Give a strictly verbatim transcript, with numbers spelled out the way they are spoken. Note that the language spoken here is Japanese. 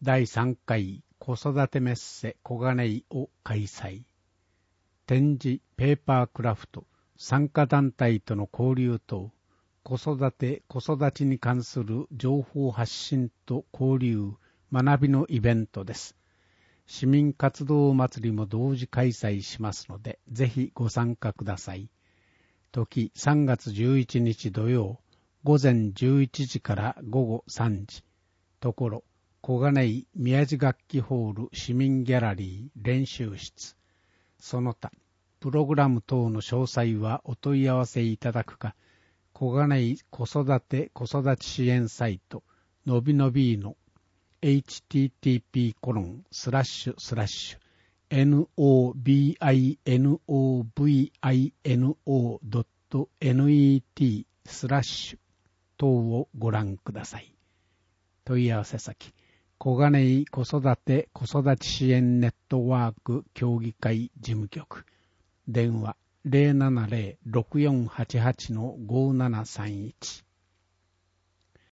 だいさんかい子育てメッセ小金井を開催。展示ペーパークラフト、参加団体との交流等、子育て子育ちに関する情報発信と交流、学びのイベントです。市民活動祭りも同時開催しますので、ぜひご参加ください。時さんがつじゅういちにち土曜、午前じゅういちじから午後さんじ。ところ、小金井宮地楽器ホール市民ギャラリー練習室。その他、プログラム等の詳細はお問い合わせいただくか、小金井子育て子育て支援サイト、のびのびの エイチティーティーピーコロンスラッシュスラッシュ エヌオービーアイエヌオーブイアイエヌオードットネット スラッシュ等をご覧ください。問い合わせ先、小金井子育て子育て支援ネットワーク協議会事務局。電話 ゼロななゼロ ろくよんはちはち ごーななさんいち